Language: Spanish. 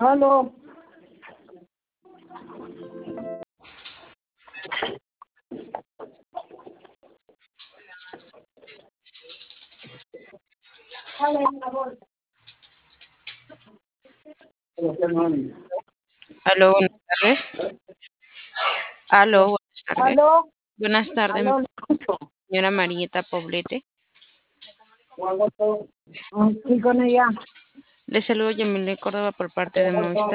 Aló. Aló, buenas tardes. Aló, buenas tardes. Aló. Buenas tardes, Aló, le escucho. señora Marieta Poblete. Sí, con ella. Le saludo Yamile Córdoba por parte de Movistar.